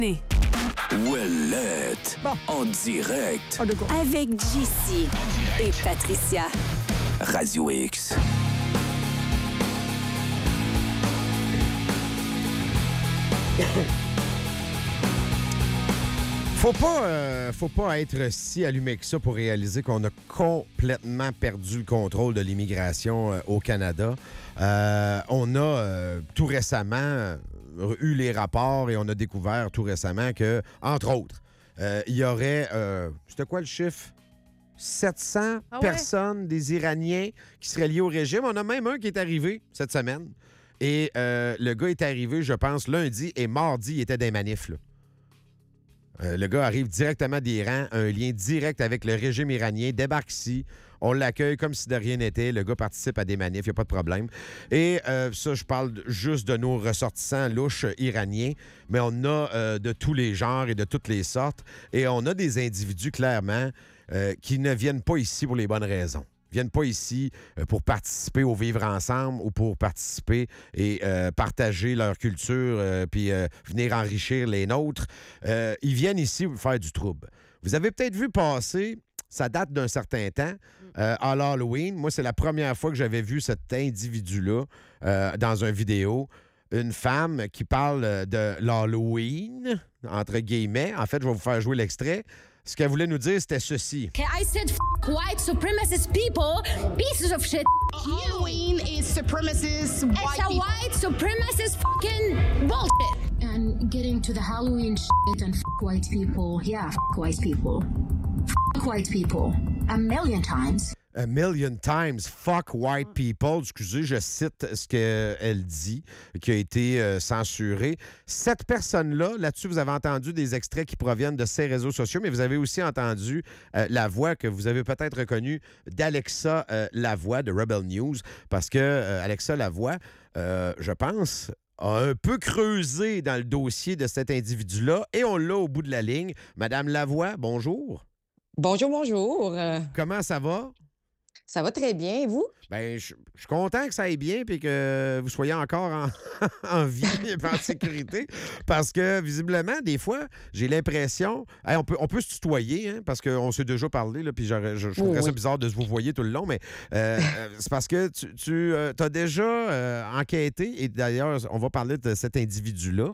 Ouellette, en direct. Avec JC et Patricia. Radio X. Faut pas être si allumé que ça pour réaliser qu'on a complètement perdu le contrôle de l'immigration au Canada. On a tout récemment eu les rapports et on a découvert tout récemment que, entre autres, il y aurait... c'était quoi le chiffre? 700 personnes, des Iraniens qui seraient liés au régime. On a même un qui est arrivé cette semaine. Et le gars est arrivé, je pense, lundi et mardi, il était des manifs, là. Le gars arrive directement d'Iran, un lien direct avec le régime iranien, débarque ici, on l'accueille comme si de rien n'était, le gars participe à des manifs, il n'y a pas de problème. Et ça, je parle juste de nos ressortissants louches iraniens, mais on a de tous les genres et de toutes les sortes, et on a des individus, clairement, qui ne viennent pas ici pour les bonnes raisons. Viennent pas ici pour participer au vivre ensemble ou pour participer et partager leur culture puis venir enrichir les nôtres. Ils viennent ici pour faire du trouble. Vous avez peut-être vu passer, ça date d'un certain temps, à l'Halloween. Moi, c'est la première fois que j'avais vu cet individu-là dans une vidéo. Une femme qui parle de l'Halloween, entre guillemets. En fait, je vais vous faire jouer l'extrait. Ce qu'elle voulait nous dire, c'était ceci. Okay, I said white supremacist people, pieces of shit. Halloween is supremacist white It's a people. white supremacist fucking bullshit. And getting to the Halloween shit and white people. Yeah, white people. White people. A million times. A million times, fuck white people. Excusez, je cite ce qu'elle dit, qui a été censuré. Cette personne-là, là-dessus, vous avez entendu des extraits qui proviennent de ses réseaux sociaux, mais vous avez aussi entendu la voix que vous avez peut-être reconnue d'Alexa Lavoie de Rebel News, parce que Alexa Lavoie, je pense, a un peu creusé dans le dossier de cet individu-là, et on l'a au bout de la ligne. Madame Lavoie, bonjour. Bonjour, bonjour. Comment ça va? Ça va très bien, et vous? Bien, je suis content que ça aille bien et que vous soyez encore en vie et en sécurité. Parce que, visiblement, des fois, j'ai l'impression... Hey, on peut se tutoyer, hein, parce qu'on s'est déjà parlé, là, puis je trouverais ça bizarre de se vous voyer tout le long, mais c'est parce que tu as déjà enquêté, et d'ailleurs, on va parler de cet individu-là.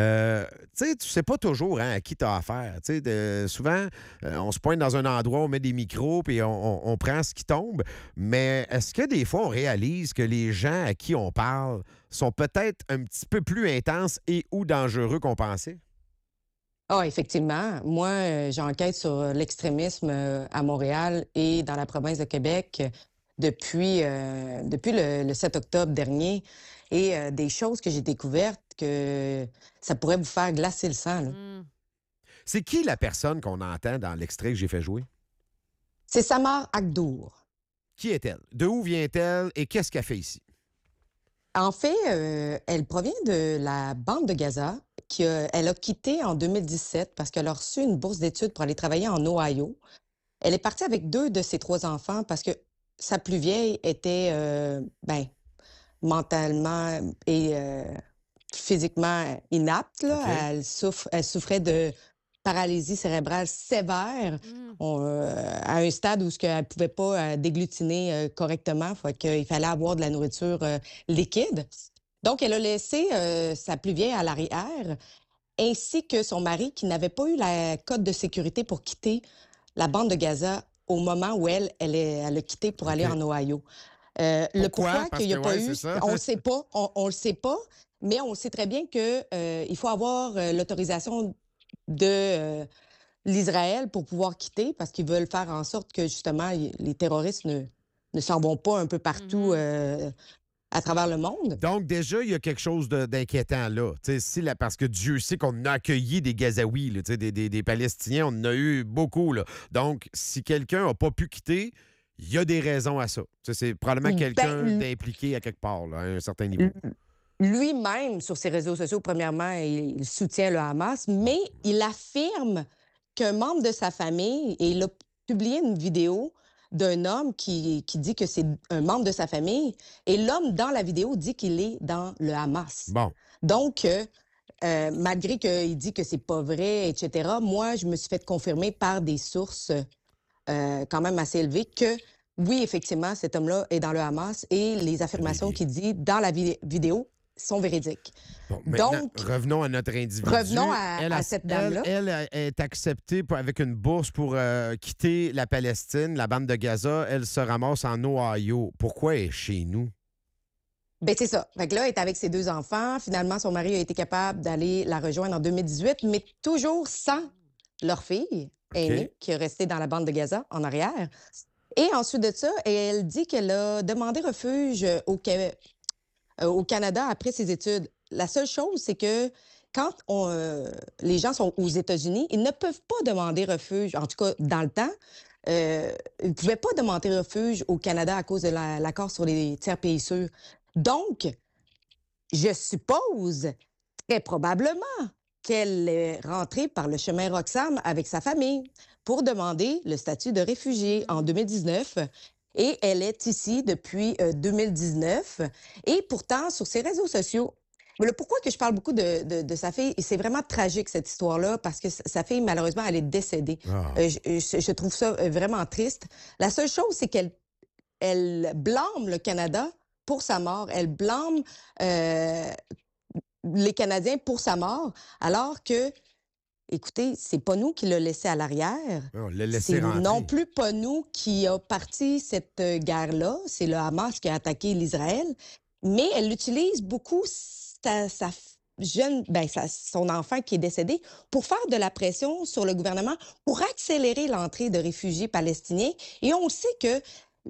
Tu sais pas toujours à qui tu as affaire. Souvent, on se pointe dans un endroit, on met des micros, puis on prend ce qui tombe. Mais est-ce que des fois, on réalise que les gens à qui on parle sont peut-être un petit peu plus intenses et ou dangereux qu'on pensait? Ah, effectivement. Moi, j'enquête sur l'extrémisme à Montréal et dans la province de Québec depuis le 7 octobre dernier. Et des choses que j'ai découvertes que ça pourrait vous faire glacer le sang, là. C'est qui la personne qu'on entend dans l'extrait que j'ai fait jouer? C'est Samar Agdour. Qui est-elle? De où vient-elle et qu'est-ce qu'elle fait ici? En fait, elle provient de la bande de Gaza. Elle a quitté en 2017 parce qu'elle a reçu une bourse d'études pour aller travailler en Ohio. Elle est partie avec 2 de ses 3 enfants parce que sa plus vieille était mentalement et physiquement inapte, là. Okay. Elle souffrait de paralysie cérébrale sévère à un stade où elle ne pouvait pas déglutiner correctement. Il fallait avoir de la nourriture liquide. Donc, elle a laissé sa plus vieille à l'arrière, ainsi que son mari qui n'avait pas eu la cote de sécurité pour quitter la bande de Gaza au moment où elle a quitté pour aller en Ohio. Le pourquoi qu'il n'y a pas eu, on ne sait pas, on le sait pas, mais on sait très bien que il faut avoir l'autorisation de l'Israël pour pouvoir quitter parce qu'ils veulent faire en sorte que, justement, les terroristes ne s'en vont pas un peu partout à travers le monde. Donc, déjà, il y a quelque chose d'inquiétant là. Parce que Dieu sait qu'on a accueilli des Gazaouis, là, des Palestiniens, on en a eu beaucoup. Là. Donc, si quelqu'un n'a pas pu quitter, il y a des raisons à ça. C'est probablement quelqu'un d'impliqué à quelque part, là, à un certain niveau. Lui-même, sur ses réseaux sociaux, premièrement, il soutient le Hamas, mais il affirme qu'un membre de sa famille, et il a publié une vidéo d'un homme qui dit que c'est un membre de sa famille, et l'homme dans la vidéo dit qu'il est dans le Hamas. Bon. Donc, malgré qu'il dit que c'est pas vrai, etc., moi, je me suis fait confirmer par des sources quand même assez élevées que, oui, effectivement, cet homme-là est dans le Hamas et les affirmations qu'il dit dans la vidéo sont véridiques. Bon, maintenant, Donc, revenons à notre individu. revenons à cette dame-là. Elle est acceptée avec une bourse pour quitter la Palestine, la bande de Gaza. Elle se ramasse en Ohio. Pourquoi elle est chez nous? Ben c'est ça. Fait que là, elle est avec ses 2 enfants. Finalement, son mari a été capable d'aller la rejoindre en 2018, mais toujours sans leur fille aînée, qui est restée dans la bande de Gaza, en arrière. Et ensuite de ça, elle dit qu'elle a demandé refuge au Canada après ses études. La seule chose, c'est que quand les gens sont aux États-Unis, ils ne peuvent pas demander refuge, en tout cas dans le temps. Ils ne pouvaient pas demander refuge au Canada à cause de l'accord sur les tiers pays sûrs. Donc, je suppose, très probablement, qu'elle est rentrée par le chemin Roxham avec sa famille pour demander le statut de réfugié en 2019. Et elle est ici depuis 2019. Et pourtant, sur ses réseaux sociaux, pourquoi que je parle beaucoup de sa fille, et c'est vraiment tragique cette histoire-là, parce que sa fille, malheureusement, elle est décédée. Je trouve ça vraiment triste. La seule chose, c'est qu'elle blâme le Canada pour sa mort. Elle blâme les Canadiens pour sa mort, alors que, écoutez, c'est pas nous qui l'a laissé à l'arrière. On l'a laissé C'est rentrer. non plus pas nous qui a parti cette guerre-là. C'est le Hamas qui a attaqué l'Israël. Mais elle utilise beaucoup son enfant qui est décédé pour faire de la pression sur le gouvernement pour accélérer l'entrée de réfugiés palestiniens. Et on sait que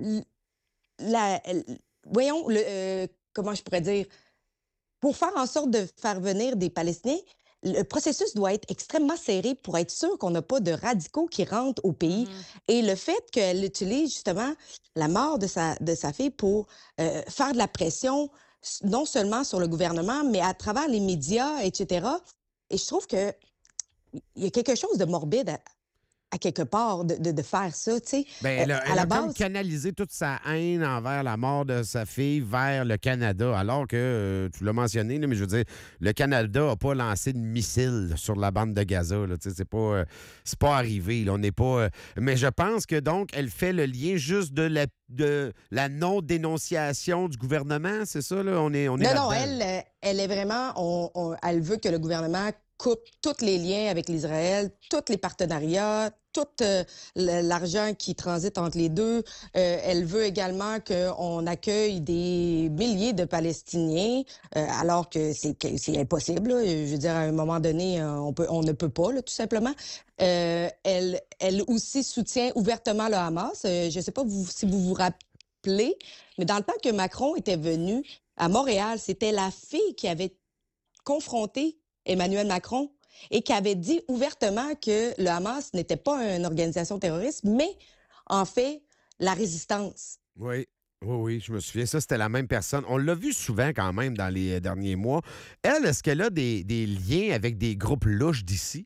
comment je pourrais dire, pour faire en sorte de faire venir des Palestiniens, le processus doit être extrêmement serré pour être sûr qu'on n'a pas de radicaux qui rentrent au pays. Et le fait qu'elle utilise justement la mort de sa fille pour faire de la pression, non seulement sur le gouvernement, mais à travers les médias, etc. Et je trouve qu'il y a quelque chose de morbide à quelque part de faire ça, tu sais. Elle à la a comme base, canalisé toute sa haine envers la mort de sa fille vers le Canada, alors que, tu l'as mentionné, là, mais je veux dire, le Canada n'a pas lancé de missiles sur la bande de Gaza. Là, c'est pas arrivé. Là, on n'est pas... mais je pense que, donc, elle fait le lien juste de la non-dénonciation du gouvernement, c'est ça? Là? On est non, elle est vraiment... elle veut que le gouvernement coupe tous les liens avec l'Israël, tous les partenariats, tout l'argent qui transite entre les deux. Elle veut également qu'on accueille des milliers de Palestiniens, alors que c'est impossible. Là. Je veux dire, à un moment donné, on ne peut pas, là, tout simplement. Elle aussi soutient ouvertement le Hamas. Je ne sais pas si vous vous rappelez, mais dans le temps que Macron était venu à Montréal, c'était la fille qui avait confronté Emmanuel Macron et qui avait dit ouvertement que le Hamas n'était pas une organisation terroriste, mais en fait, la résistance. Oui, je me souviens. Ça, c'était la même personne. On l'a vu souvent quand même dans les derniers mois. Elle, est-ce qu'elle a des liens avec des groupes louches d'ici?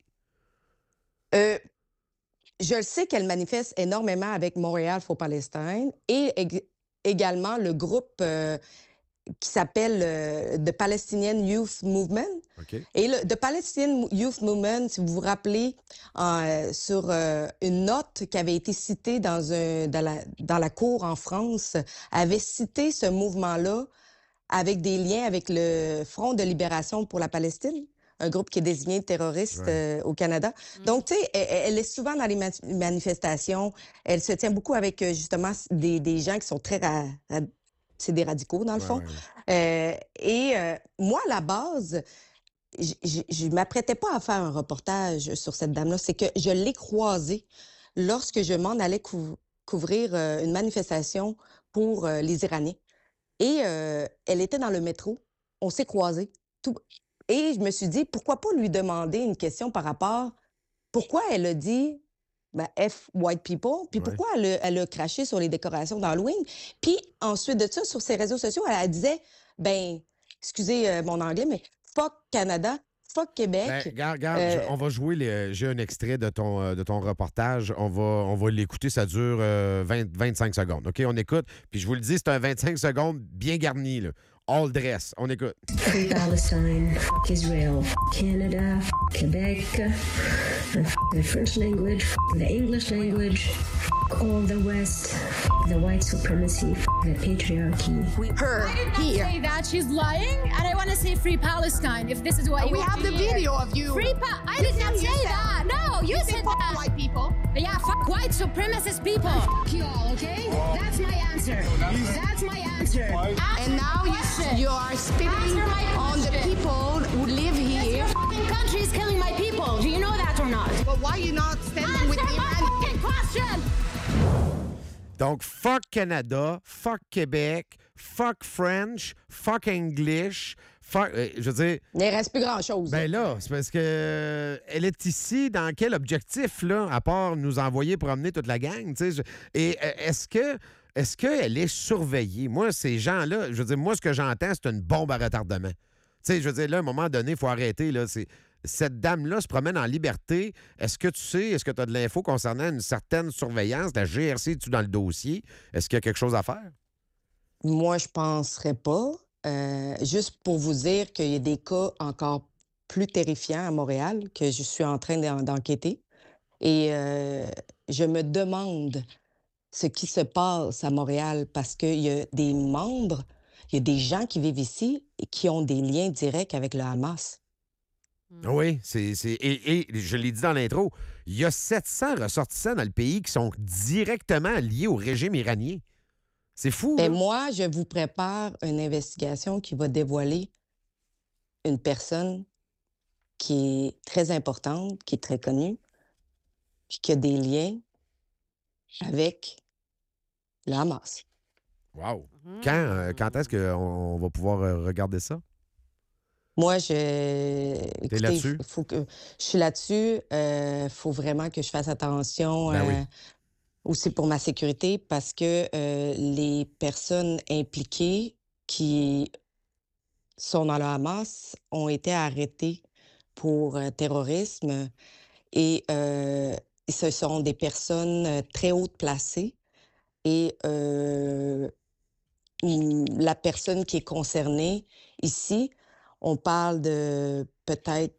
Je le sais qu'elle manifeste énormément avec Montréal for Palestine et également le groupe qui s'appelle The Palestinian Youth Movement. Okay. Et le The Palestinian Youth Movement, si vous vous rappelez, sur une note qui avait été citée dans la cour en France, avait cité ce mouvement-là avec des liens avec le Front de libération pour la Palestine, un groupe qui est désigné terroriste au Canada. Donc, tu sais, elle est souvent dans les manifestations. Elle se tient beaucoup avec, justement, des gens qui sont très... c'est des radicaux, dans le fond. Moi, à la base, je ne m'apprêtais pas à faire un reportage sur cette dame-là. C'est que je l'ai croisée lorsque je m'en allais couvrir une manifestation pour les Iraniens. Et elle était dans le métro. On s'est croisés. Et je me suis dit, pourquoi pas lui demander une question par rapport... Pourquoi elle a dit... F white people. Puis pourquoi elle a craché sur les décorations d'Halloween? Puis ensuite de ça, sur ses réseaux sociaux, elle disait, excusez mon anglais, mais fuck Canada, fuck Québec. Regarde, on va jouer, j'ai un extrait de ton reportage. On va l'écouter, ça dure 25 secondes. OK, on écoute. Puis je vous le dis, c'est un 25 secondes bien garni, là. all dress. On écoute. Free Palestine, fuck Israel, fuck Canada, fuck Quebec, and fuck the French language, fuck the English language, fuck all the West, fuck the white supremacy, fuck the patriarchy. Her I did not here. say that. She's lying, and I want to say free Palestine. If this is what you We want have to the hear. video of you. I did not You say said- that. No, you You said fuck that. white people. Yeah, fuck white supremacist people. Fuck y'all, okay? That's my answer. That's my answer. And now you are spitting Answer my on the question. people who live Your here. fucking country is killing my people. Do you know that or not? But why you not standing with Answer my Iran? fucking question. Donc, fuck Canada, fuck Québec, fuck French, fuck English, fuck... je veux dire... Il ne reste plus grand-chose. Ben là, c'est parce que elle est ici dans quel objectif, là, à part nous envoyer promener toute la gang, tu sais? Et est-ce qu'elle est surveillée? Moi, ces gens-là, je veux dire, moi, ce que j'entends, c'est une bombe à retardement. Tu sais, je veux dire, là, à un moment donné, il faut arrêter, là, cette dame-là se promène en liberté. Est-ce que tu as de l'info concernant une certaine surveillance? La GRC est-tu dans le dossier? Est-ce qu'il y a quelque chose à faire? Moi, je ne penserais pas. Juste pour vous dire qu'il y a des cas encore plus terrifiants à Montréal que je suis en train d'enquêter. Et je me demande ce qui se passe à Montréal parce qu'il y a des membres, il y a des gens qui vivent ici et qui ont des liens directs avec le Hamas. Oui, et je l'ai dit dans l'intro, il y a 700 ressortissants dans le pays qui sont directement liés au régime iranien. C'est fou. Ben là. moi, je vous prépare une investigation qui va dévoiler une personne qui est très importante, qui est très connue, puis qui a des liens avec le Hamas. Wow. Quand est-ce qu'on va pouvoir regarder ça? Moi, écoutez, là-dessus? je suis là-dessus. Il faut vraiment que je fasse attention Ben oui. aussi pour ma sécurité parce que les personnes impliquées qui sont dans le Hamas ont été arrêtées pour terrorisme et ce sont des personnes très hautes placées et la personne qui est concernée ici, on parle de peut-être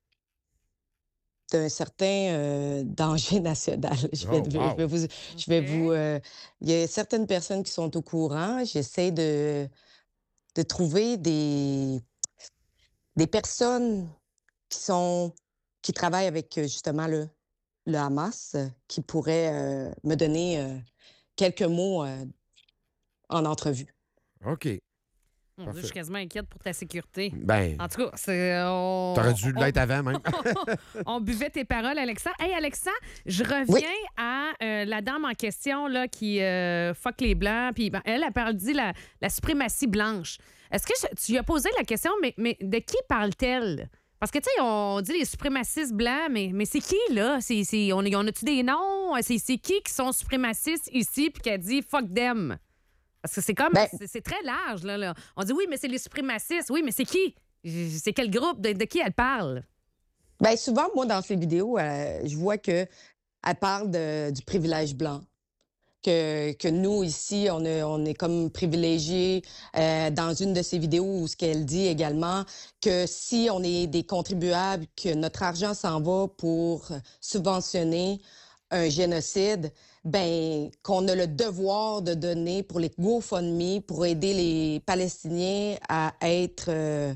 d'un certain danger national. Je vais vous. Il y a certaines personnes qui sont au courant. J'essaie de trouver des personnes qui travaillent avec justement le Hamas, qui pourraient me donner quelques mots en entrevue. OK. Mon Dieu, je suis quasiment inquiète pour ta sécurité. Ben, En tout cas, t'aurais dû l'être avant même. On buvait tes paroles, Alexa. Hey, Alexa, je reviens à la dame en question là, qui fuck les Blancs. Puis elle dit la suprématie blanche. Est-ce que tu lui as posé la question, mais de qui parle-t-elle? Parce que, tu sais, on dit les suprémacistes blancs, mais c'est qui, là? On a-tu des noms? C'est qui sont suprémacistes ici puis qu'elle dit fuck them? Parce que c'est comme, c'est très large, là. On dit oui, mais c'est les suprémacistes. Oui, mais c'est qui? C'est quel groupe? De qui elle parle? Bien, souvent, moi, dans ces vidéos, je vois qu'elle parle du privilège blanc. Que nous, ici, on est comme privilégiés dans une de ces vidéos où ce qu'elle dit également, que si on est des contribuables, que notre argent s'en va pour subventionner un génocide, ben qu'on a le devoir de donner pour les GoFundMe, pour aider les Palestiniens à être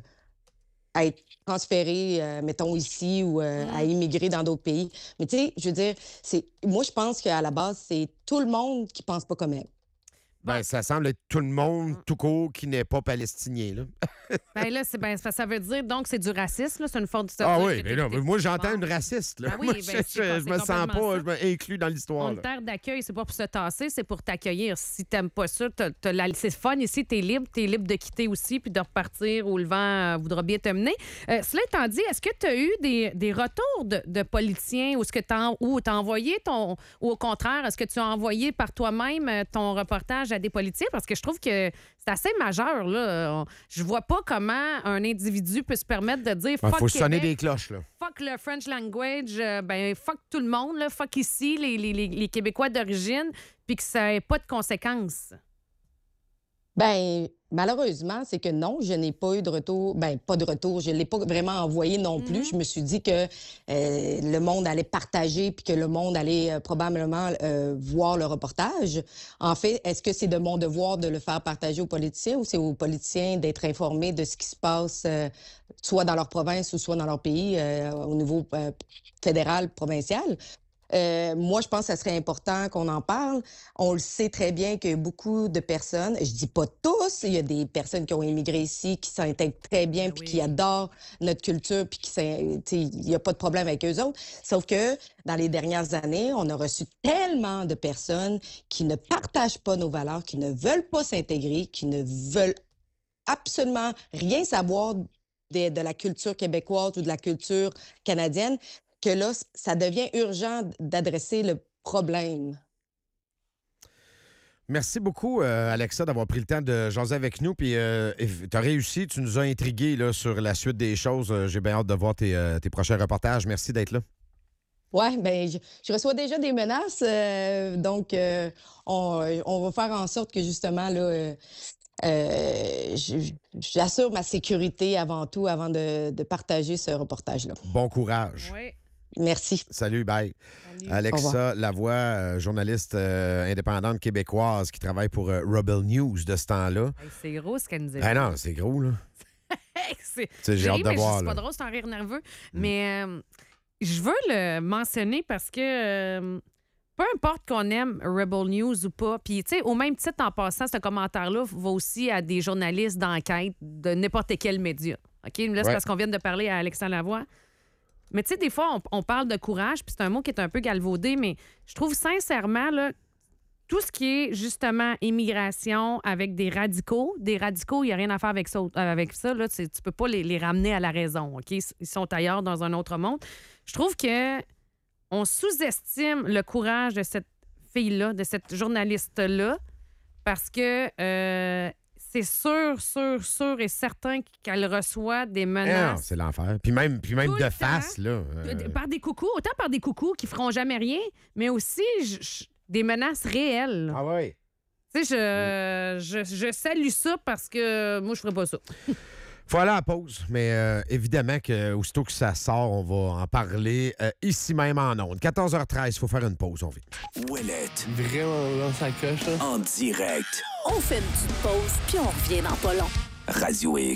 transférés, mettons, ici ou à immigrer dans d'autres pays. Mais tu sais, je veux dire, moi, je pense qu'à la base, c'est tout le monde qui pense pas comme elle. Ben, ça semble être tout le monde, tout court, qui n'est pas palestinien, là. Ben là, ça veut dire, donc, c'est du racisme, là? C'est une forme de... Ah oui, mais là, moi, j'entends une raciste, là. Ben oui, Moi, ben, je me sens pas inclus dans l'histoire, Une là. terre d'accueil, c'est pas pour se tasser, c'est pour t'accueillir. Si t'aimes pas ça, c'est fun ici, t'es libre de quitter aussi puis de repartir où le vent voudra bien te mener. Cela étant dit, est-ce que tu as eu des retours de politiciens ou t'as envoyé ou au contraire, est-ce que tu as envoyé par toi-même ton reportage à des politiciens? Parce que je trouve que c'est assez majeur, là. Je vois pas comment un individu peut se permettre de dire fuck faut sonner Québec, des cloches, là. fuck le French language, fuck tout le monde, là, fuck ici, les Québécois d'origine, puis que ça n'ait pas de conséquences. Ben malheureusement, c'est que non, je n'ai pas eu de retour. Ben pas de retour. Je ne l'ai pas vraiment envoyé non plus. Je me suis dit que le monde allait partager puis que le monde allait probablement voir le reportage. En fait, est-ce que c'est de mon devoir de le faire partager aux politiciens ou c'est aux politiciens d'être informés de ce qui se passe soit dans leur province ou soit dans leur pays au niveau fédéral, provincial? Moi, je pense que ça serait important qu'on en parle. On le sait très bien qu'il y a beaucoup de personnes, je dis pas tous, il y a des personnes qui ont immigré ici, qui s'intègrent très bien, puis qui adorent notre culture, puis il n'y a pas de problème avec eux autres. Sauf que dans les dernières années, on a reçu tellement de personnes qui ne partagent pas nos valeurs, qui ne veulent pas s'intégrer, qui ne veulent absolument rien savoir de la culture québécoise ou de la culture canadienne, que là, ça devient urgent d'adresser le problème. Merci beaucoup, Alexa, d'avoir pris le temps de jaser avec nous. Puis, tu as réussi, tu nous as intrigués là, sur la suite des choses. J'ai bien hâte de voir tes prochains reportages. Merci d'être là. Oui, bien, je reçois déjà des menaces. Donc, on va faire en sorte que, justement, là, j'assure ma sécurité avant tout, avant de partager ce reportage-là. Bon courage. Oui. Merci. Salut, bye. Salut. Alexa Lavoie, journaliste indépendante québécoise qui travaille pour Rebel News de ce temps-là. Hey, c'est gros ce qu'elle nous dit. Ah non, c'est gros, là. J'ai hâte de voir. C'est pas drôle, c'est un rire nerveux. Mais je veux le mentionner parce que peu importe qu'on aime Rebel News ou pas, puis tu sais, au même titre, en passant, ce commentaire-là va aussi à des journalistes d'enquête de n'importe quel média. OK? Là, c'est parce qu'on vient de parler à Alexa Lavoie. Mais tu sais, des fois, on parle de courage, puis c'est un mot qui est un peu galvaudé, mais je trouve sincèrement, là, tout ce qui est justement immigration avec des radicaux, il n'y a rien à faire avec ça. Là, tu peux pas les ramener à la raison, OK? Ils sont ailleurs dans un autre monde. Je trouve que on sous-estime le courage de cette fille-là, de cette journaliste-là, parce que c'est sûr et certain qu'elle reçoit des menaces. Non, c'est l'enfer. Puis même de face, là. Par des coucous, autant par des coucous qui feront jamais rien, mais aussi des menaces réelles. Ah oui. Tu sais, je salue ça parce que moi, je ferais pas ça. Faut aller à la pause, mais évidemment que aussitôt que ça sort, on va en parler ici même en ondes. 14h13, il faut faire une pause, on vit. Ouellette. Vraiment, là, ça coche, là. En direct. On fait une petite pause, puis on revient dans pas long. Radio X.